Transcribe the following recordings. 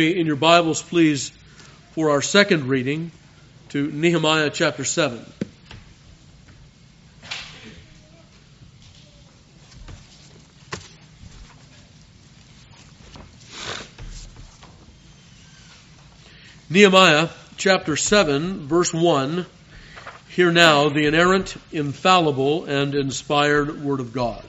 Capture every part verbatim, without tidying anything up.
In your Bibles, please, for our second reading to Nehemiah chapter seven. Nehemiah chapter seven, verse one. Hear now the inerrant, infallible, and inspired word of God.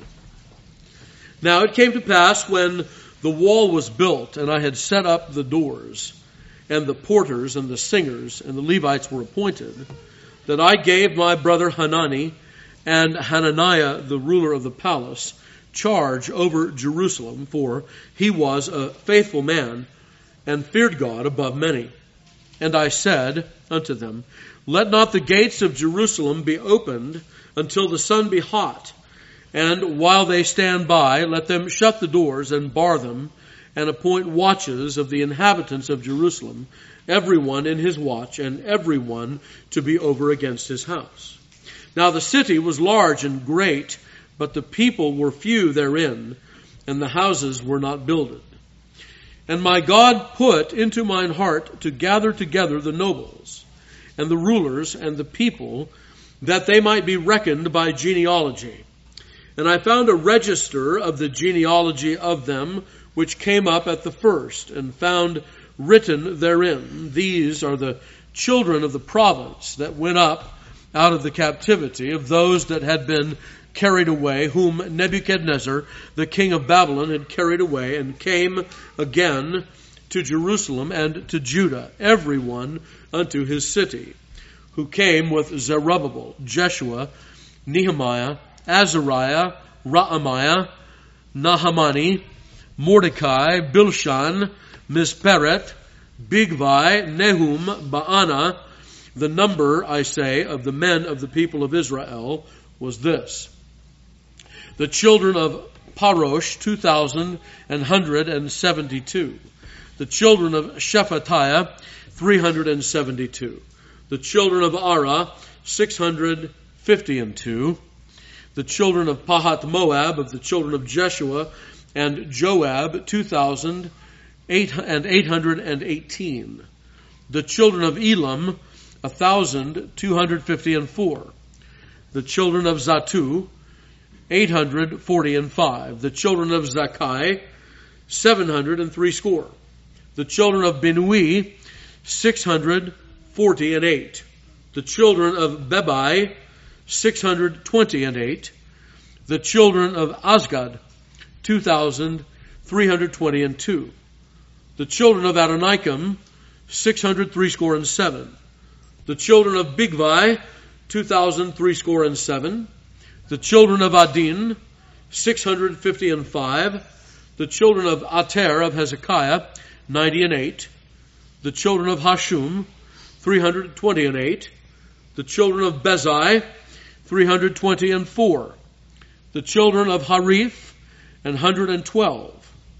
Now it came to pass when the wall was built, and I had set up the doors, and the porters and the singers and the Levites were appointed, that I gave my brother Hanani and Hananiah, the ruler of the palace, charge over Jerusalem, for he was a faithful man and feared God above many. And I said unto them, Let not the gates of Jerusalem be opened until the sun be hot. And while they stand by, let them shut the doors and bar them, and appoint watches of the inhabitants of Jerusalem, every one in his watch, and every one to be over against his house. Now the city was large and great, but the people were few therein, and the houses were not builded. And my God put into mine heart to gather together the nobles, and the rulers, and the people, that they might be reckoned by genealogy. And I found a register of the genealogy of them, which came up at the first, and found written therein, These are the children of the province that went up out of the captivity of those that had been carried away, whom Nebuchadnezzar, the king of Babylon, had carried away, and came again to Jerusalem and to Judah, every one unto his city, who came with Zerubbabel, Jeshua, Nehemiah, Azariah, Raamiah, Nahamani, Mordecai, Bilshan, Misperet, Bigvai, Nehum, Baana. The number, I say, of the men of the people of Israel was this. The children of Parosh, two thousand and hundred and seventy-two. The children of Shephatiah, three hundred and seventy-two. The children of Ara, six hundred fifty and two. The children of Pahat Moab, of the children of Jeshua and Joab, two thousand and eight hundred and eighteen. The children of Elam, a thousand two hundred fifty and four. The children of Zatu, eight hundred forty and five. The children of Zakai, seven hundred and three score. The children of Binui, six hundred forty and eight. The children of Bebai, six hundred twenty and eight. The children of Azgad, two thousand three hundred twenty and two. The children of Adonikam, six hundred three score and seven. The children of Bigvai, two thousand three score and seven. The children of Adin, six hundred fifty and five. The children of Ater of Hezekiah, ninety and eight. The children of Hashum, three hundred twenty and eight. The children of Bezai, three hundred twenty and four. The children of Harith, an hundred and twelve.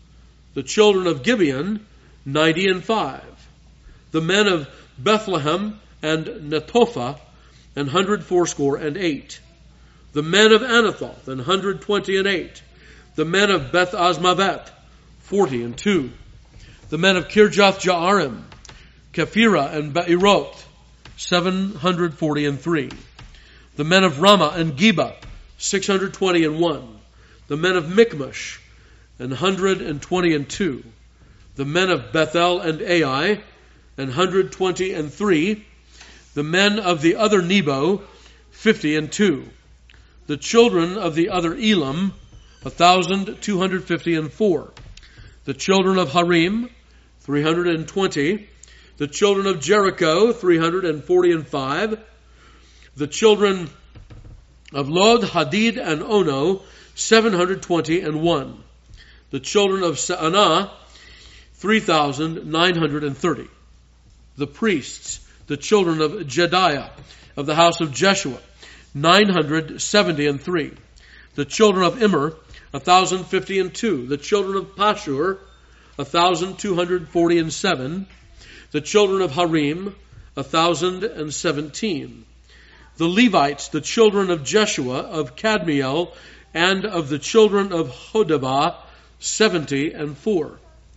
The children of Gibeon, ninety and five. The men of Bethlehem and Netophah, an hundred fourscore and eight. The men of Anathoth, an hundred twenty and eight. The men of Beth Azmavet, forty and two. The men of Kirjath Jaarim, Kephirah and Beeroth, seven hundred forty and three. The men of Ramah and Geba, six hundred twenty and one. The men of Michmash, an hundred and twenty and two. The men of Bethel and Ai, an hundred twenty and three. The men of the other Nebo, fifty and two. The children of the other Elam, a thousand two hundred fifty and four. The children of Harim, three hundred and twenty. The children of Jericho, three hundred and forty and five. The children of Lod, Hadid, and Ono, seven hundred twenty and one. The children of Sa'anah, three thousand nine hundred and thirty. The priests, the children of Jediah, of the house of Jeshua, nine hundred seventy and three. The children of Immer, a thousand fifty and two. The children of Pashur, a thousand two hundred forty and seven. The children of Harim, a thousand and seventeen. The Levites, the children of Jeshua, of Kadmiel, and of the children of Hodabah, seventy and four.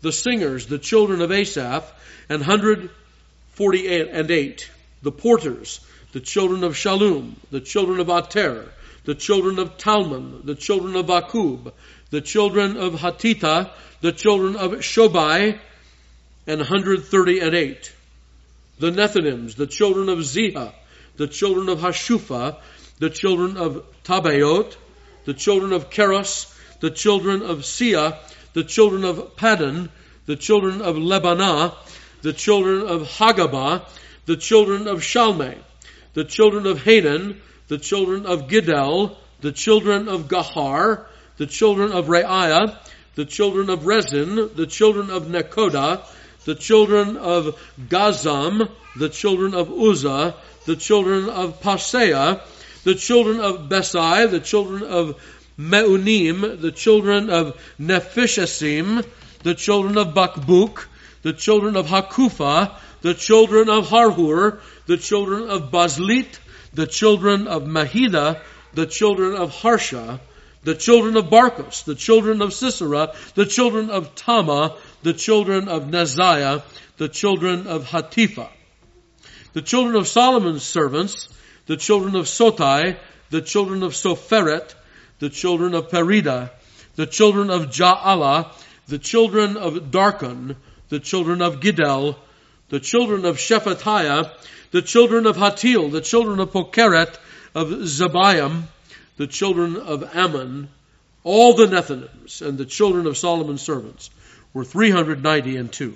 the singers, the children of Asaph, an hundred forty and eight. The porters, the children of Shallum, the children of Ater, the children of Talmon, the children of Akub, the children of Hatita, the children of Shobai, an hundred thirty and eight. The Nethinims, the children of Ziha, the children of Hashupha, the children of Tabaot, the children of Keros, the children of Sia, the children of Paddan, the children of Lebanah, the children of Hagabah, the children of Shalmei, the children of Hanan, the children of Giddel, the children of Gahar, the children of Reiah, the children of Rezin, the children of Nekoda, the children of Gazam, the children of Uzzah, the children of Paseah, the children of Besai, the children of Meunim, the children of Nephishasim, the children of Bakbuk, the children of Hakufa, the children of Harhur, the children of Bazlit, the children of Mahida, the children of Harsha, the children of Barkos, the children of Sisera, the children of Tama, the children of Neziah, the children of Hatipha. The children of Solomon's servants, the children of Sotai, the children of Sopheret, the children of Perida, the children of Ja'ala, the children of Darkon, the children of Giddel, the children of Shephatiah, the children of Hatil, the children of Pokeret, of Zebaim, the children of Ammon, all the Nethinims, and the children of Solomon's servants were three hundred ninety and two.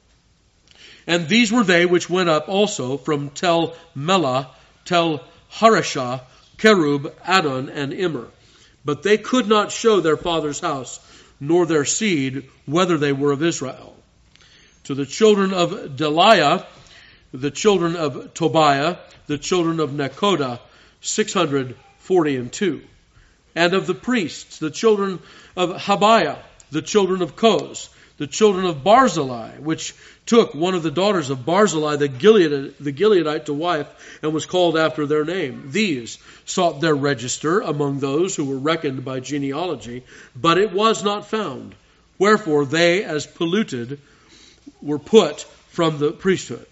And these were they which went up also from Tel Melah, Tel Harashah, Kerub, Adon, and Immer. But they could not show their father's house, nor their seed, whether they were of Israel. To the children of Deliah, the children of Tobiah, the children of Nekoda, six hundred forty and two. And of the priests, the children of Habiah, the children of Koz, the children of Barzillai, which took one of the daughters of Barzillai the Gilead, the Gileadite to wife, and was called after their name. These sought their register among those who were reckoned by genealogy, but it was not found. Wherefore they, as polluted, were put from the priesthood.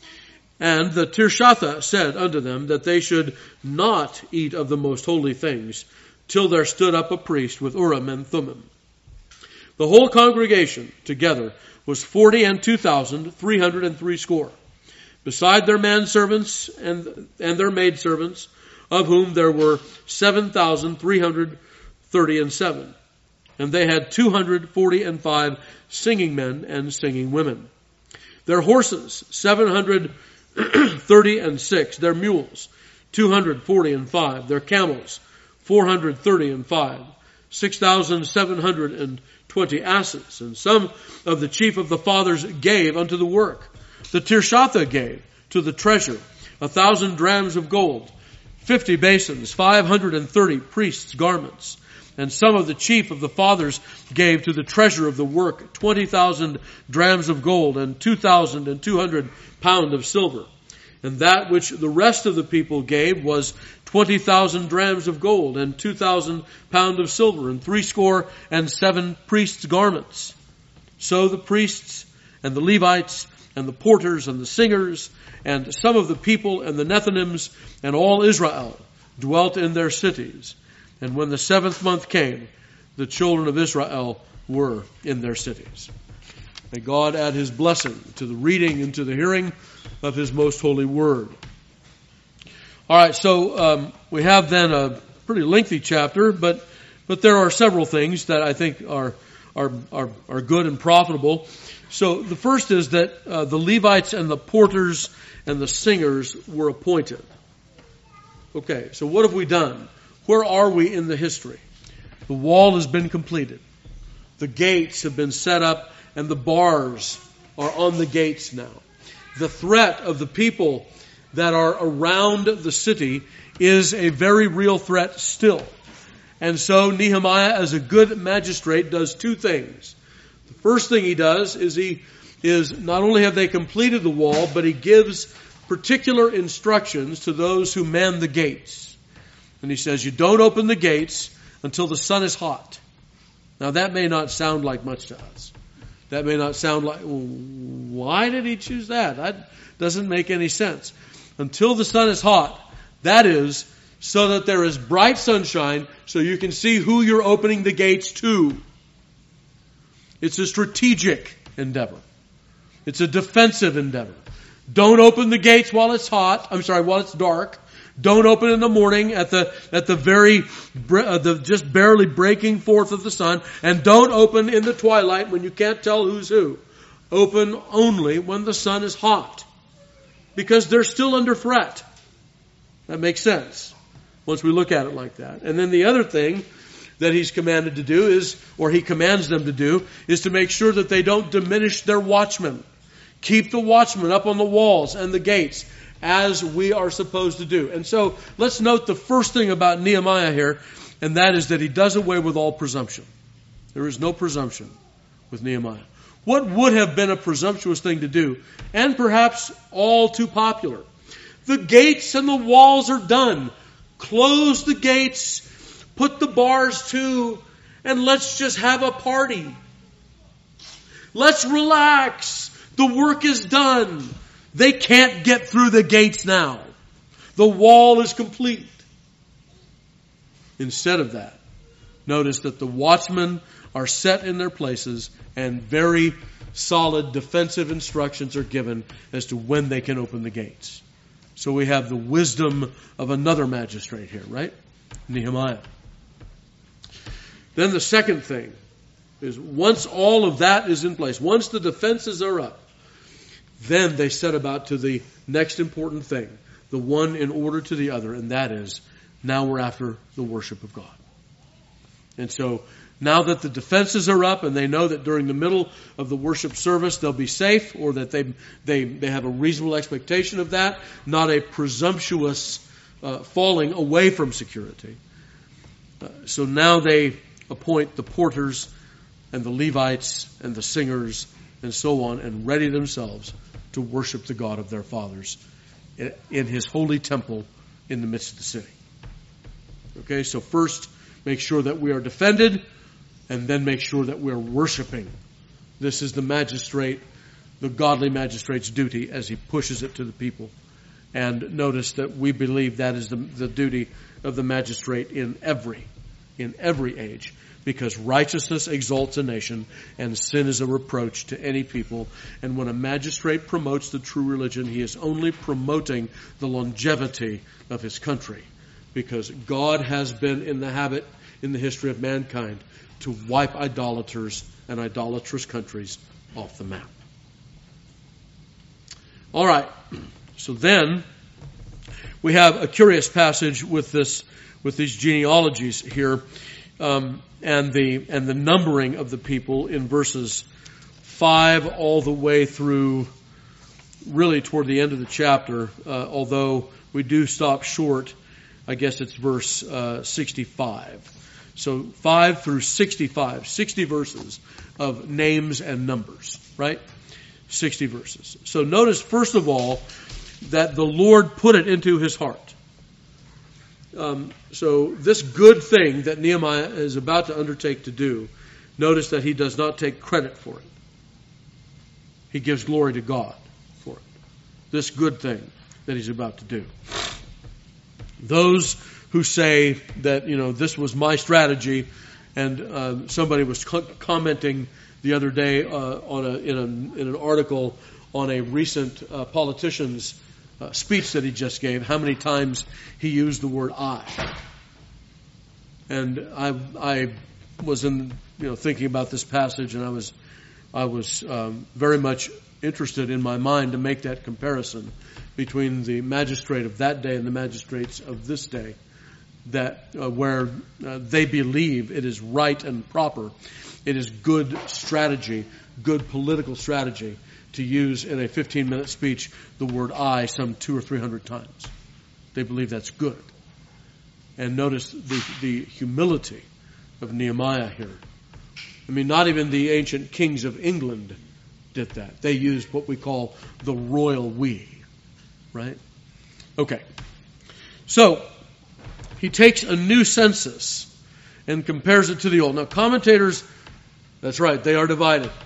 And the Tirshatha said unto them that they should not eat of the most holy things, till there stood up a priest with Urim and Thummim. The whole congregation together was forty and two thousand three hundred and three score, beside their manservants and and their maidservants, of whom there were seven thousand three hundred thirty and seven. And they had two hundred forty and five singing men and singing women. Their horses, seven hundred thirty and six. Their mules, two hundred forty and five. Their camels, four hundred thirty and five. Six thousand seven hundred and twenty asses. And some of the chief of the fathers gave unto the work. The Tirshatha gave to the treasure a thousand drams of gold, fifty basins, five hundred and thirty priests' garments. And some of the chief of the fathers gave to the treasure of the work twenty thousand drams of gold and two thousand and two hundred pound of silver. And that which the rest of the people gave was twenty thousand drams of gold and two thousand pound of silver and threescore and seven priests' garments. So the priests and the Levites and the porters and the singers and some of the people and the Nethinims and all Israel dwelt in their cities. And when the seventh month came, the children of Israel were in their cities. May God add his blessing to the reading and to the hearing of his most holy word. All right, so um, we have then a pretty lengthy chapter, but but there are several things that I think are are are, are good and profitable. So the first is that uh, the Levites and the porters and the singers were appointed. Okay, so what have we done? Where are we in the history? The wall has been completed. The gates have been set up and the bars are on the gates now. The threat of the people that are around the city is a very real threat still. And so Nehemiah, as a good magistrate, does two things. The first thing he does is he is not only have they completed the wall, but he gives particular instructions to those who man the gates. And he says, you don't open the gates until the sun is hot. Now that may not sound like much to us. That may not sound like, well, why did he choose that? That doesn't make any sense. Until the sun is hot, that is, so that there is bright sunshine so you can see who you're opening the gates to. It's a strategic endeavor. It's a defensive endeavor. Don't open the gates while it's hot. I'm sorry, while it's dark. Don't open in the morning at the at the very uh, the just barely breaking forth of the sun, and don't open in the twilight when you can't tell who's who. Open only when the sun is hot, because they're still under threat. That makes sense once we look at it like that. And then the other thing that he's commanded to do is, or he commands them to do, is to make sure that they don't diminish their watchmen. Keep the watchmen up on the walls and the gates, as we are supposed to do. And so let's note the first thing about Nehemiah here, and that is that he does away with all presumption. There is no presumption with Nehemiah. What would have been a presumptuous thing to do, and perhaps all too popular? The gates and the walls are done. Close the gates, put the bars to, and let's just have a party. Let's relax. The work is done. They can't get through the gates now. The wall is complete. Instead of that, notice that the watchmen are set in their places and very solid defensive instructions are given as to when they can open the gates. So we have the wisdom of another magistrate here, right? Nehemiah. Then the second thing is, once all of that is in place, once the defenses are up, then they set about to the next important thing, the one in order to the other, and that is, now we're after the worship of God. And so, now that the defenses are up and they know that during the middle of the worship service they'll be safe, or that they they, they have a reasonable expectation of that, not a presumptuous uh, falling away from security. Uh, so now they appoint the porters and the Levites and the singers and so on, and ready themselves to worship the God of their fathers in His holy temple in the midst of the city. Okay, so first make sure that we are defended, and then make sure that we're worshiping. This is the magistrate, the godly magistrate's duty as he pushes it to the people. And notice that we believe that is the, the duty of the magistrate in every, in every age. Because righteousness exalts a nation, and sin is a reproach to any people. And when a magistrate promotes the true religion, he is only promoting the longevity of his country. Because God has been in the habit, in the history of mankind, to wipe idolaters and idolatrous countries off the map. All right. So then, we have a curious passage with this, with these genealogies here. Um, and the and the numbering of the people in verses five all the way through really toward the end of the chapter, uh, although we do stop short, I guess it's verse uh, sixty-five. So five through sixty-five, sixty verses of names and numbers, right? sixty verses. So notice, first of all, that the Lord put it into his heart. Um, so this good thing that Nehemiah is about to undertake to do, notice that he does not take credit for it. He gives glory to God for it. This good thing that he's about to do. Those who say that, you know, this was my strategy, and uh, somebody was co- commenting the other day uh, on a, in, a, in an article on a recent uh, politician's Uh, speech that he just gave, how many times he used the word I. And I I was in you know thinking about this passage, and I was I was um, very much interested in my mind to make that comparison between the magistrate of that day and the magistrates of this day, that uh, where uh, they believe it is right and proper, it is good strategy, good political strategy, to use in a fifteen-minute speech the word I some two or three hundred times. They believe that's good. And notice the, the humility of Nehemiah here. I mean, not even the ancient kings of England did that. They used what we call the royal we, right? Okay. So, he takes a new census and compares it to the old. Now, commentators, that's right, they are divided.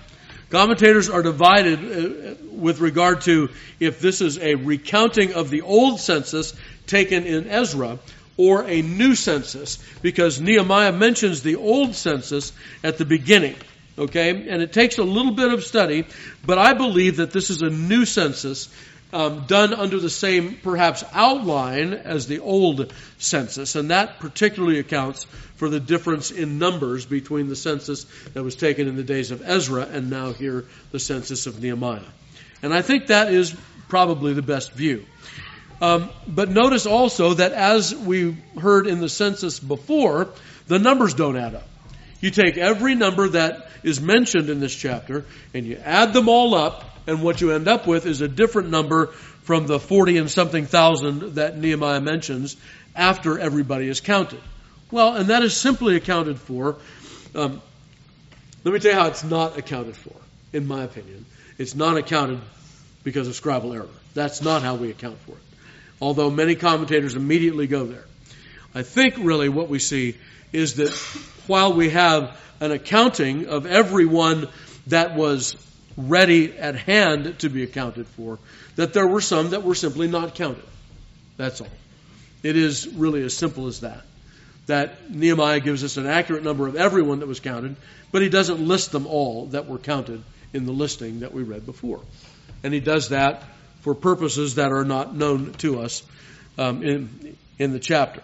Commentators are divided uh, with regard to if this is a recounting of the old census taken in Ezra or a new census, because Nehemiah mentions the old census at the beginning. Okay? And it takes a little bit of study, but I believe that this is a new census um, done under the same, perhaps, outline as the old census. And that particularly accounts for the difference in numbers between the census that was taken in the days of Ezra and now here the census of Nehemiah. And I think that is probably the best view. Um, but notice also that as we heard in the census before, the numbers don't add up. You take every number that is mentioned in this chapter and you add them all up, and what you end up with is a different number from the forty and something thousand that Nehemiah mentions after everybody is counted. Well, and that is simply accounted for. Um, let me tell you how it's not accounted for, in my opinion. It's not accounted because of scribal error. That's not how we account for it. Although many commentators immediately go there. I think really what we see is that while we have an accounting of everyone that was ready at hand to be accounted for, that there were some that were simply not counted. That's all. It is really as simple as that. That Nehemiah gives us an accurate number of everyone that was counted, but he doesn't list them all that were counted in the listing that we read before. And he does that for purposes that are not known to us um, in in the chapter.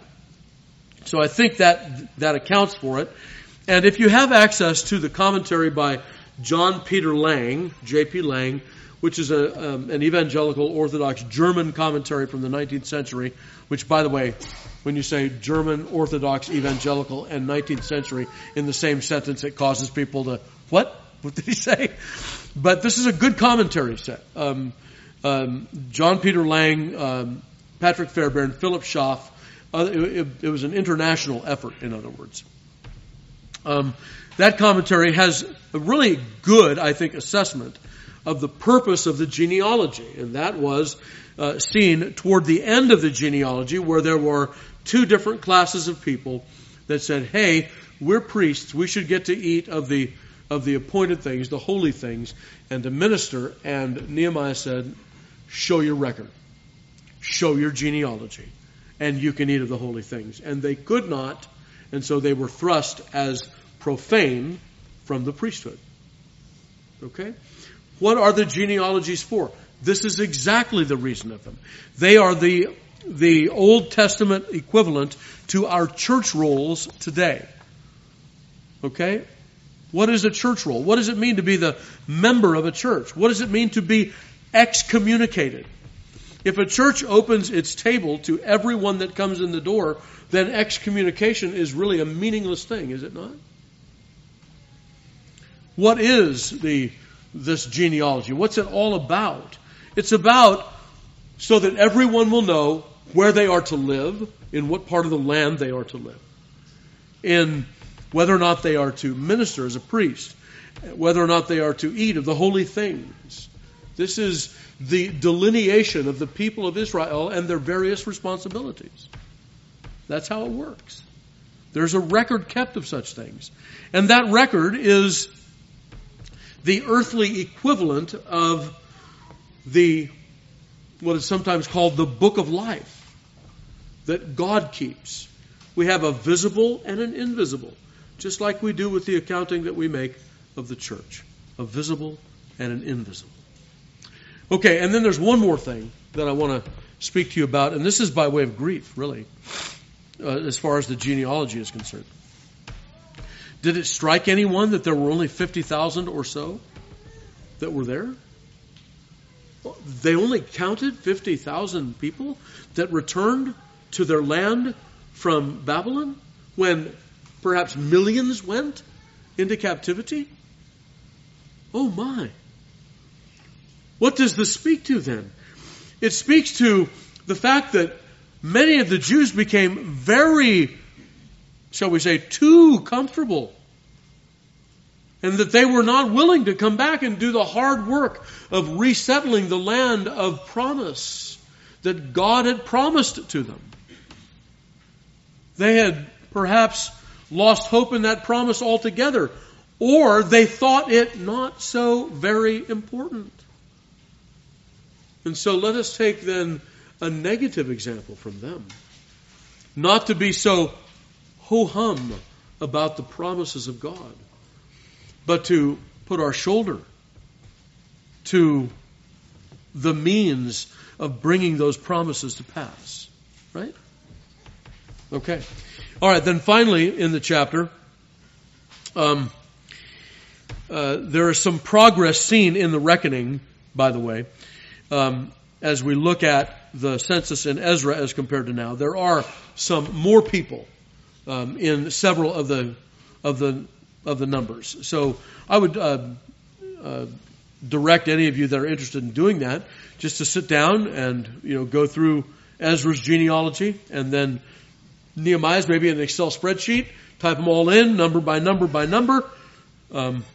So I think that that accounts for it. And if you have access to the commentary by John Peter Lang, J P Lang, which is a, um, an evangelical Orthodox German commentary from the nineteenth century, which, by the way, when you say German Orthodox evangelical and nineteenth century in the same sentence, it causes people to, what? What did he say? But this is a good commentary set. Um, um, John Peter Lang, um, Patrick Fairbairn, Philip Schaff. Uh, it, it was an international effort, in other words. Um, that commentary has a really good, I think, assessment of the purpose of the genealogy. And that was uh, seen toward the end of the genealogy, where there were two different classes of people that said, hey, we're priests. We should get to eat of the of the appointed things, the holy things, and to minister. And Nehemiah said, show your record. Show your genealogy. And you can eat of the holy things. And they could not, and so they were thrust as profane from the priesthood. Okay? What are the genealogies for? This is exactly the reason of them. They are the, the Old Testament equivalent to our church rolls today. Okay? What is a church roll? What does it mean to be the member of a church? What does it mean to be excommunicated? If a church opens its table to everyone that comes in the door, then excommunication is really a meaningless thing, is it not? What is the this genealogy? What's it all about? It's about so that everyone will know where they are to live, in what part of the land they are to live, in whether or not they are to minister as a priest, whether or not they are to eat of the holy things. This is the delineation of the people of Israel and their various responsibilities. That's how it works. There's a record kept of such things. And that record is the earthly equivalent of the, what is sometimes called the book of life that God keeps. We have a visible and an invisible, just like we do with the accounting that we make of the church. A visible and an invisible. Okay, and then there's one more thing that I want to speak to you about, and this is by way of grief, really, uh, as far as the genealogy is concerned. Did it strike anyone that there were only fifty thousand or so that were there? They only counted fifty thousand people that returned to their land from Babylon when perhaps millions went into captivity? Oh my. What does this speak to then? It speaks to the fact that many of the Jews became very, shall we say, too comfortable. And that they were not willing to come back and do the hard work of resettling the land of promise that God had promised to them. They had perhaps lost hope in that promise altogether, or they thought it not so very important. And so let us take then a negative example from them. Not to be so ho-hum about the promises of God, but to put our shoulder to the means of bringing those promises to pass. Right? Okay. All right, then finally in the chapter, um, uh, there is some progress seen in the reckoning, by the way, um, as we look at the census in Ezra as compared to now. There are some more people um, in several of the of the of the numbers. So I would uh, uh, direct any of you that are interested in doing that just to sit down and you know go through Ezra's genealogy and then Nehemiah's, maybe an Excel spreadsheet, type them all in, number by number by number. Um,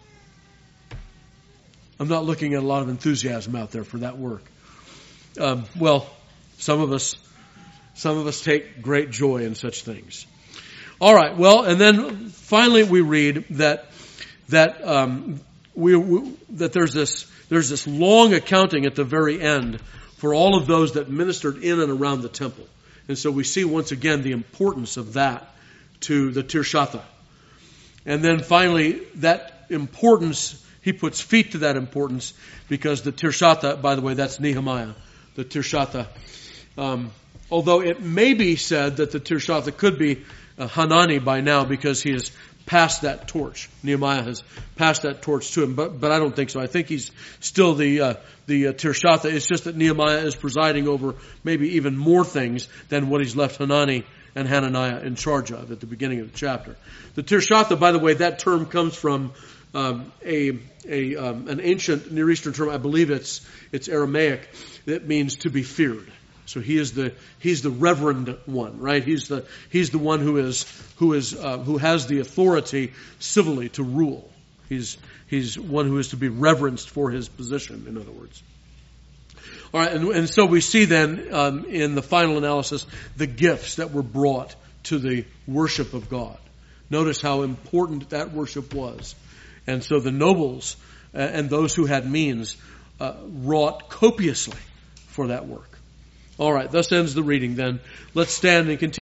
I'm not looking at a lot of enthusiasm out there for that work. Um, well, some of us, some of us take great joy in such things. All right. Well, and then finally we read that that um, we, we that there's this there's this long accounting at the very end for all of those that ministered in and around the temple. And so we see once again the importance of that to the Tirshatha. And then finally, that importance, he puts feet to that importance because the Tirshatha, by the way, that's Nehemiah, the Tirshatha. Um, although it may be said that the Tirshatha could be uh, Hanani by now because he has passed that torch. Nehemiah has passed that torch to him, but but I don't think so. I think he's still the uh, the uh, Tirshatha. It's just that Nehemiah is presiding over maybe even more things than what he's left Hanani and Hananiah in charge of at the beginning of the chapter. The Tirshatha, by the way, that term comes from um, a a um, an ancient Near Eastern term. I believe it's it's Aramaic. That means to be feared. So he is the he's the reverend one, right? He's the he's the one who is who is uh, who has the authority civilly to rule. He's he's one who is to be reverenced for his position. In other words, all right, and, and so we see then um, in the final analysis the gifts that were brought to the worship of God. Notice how important that worship was, and so the nobles uh, and those who had means uh, wrought copiously for that work. All right, thus ends the reading then. Let's stand and continue.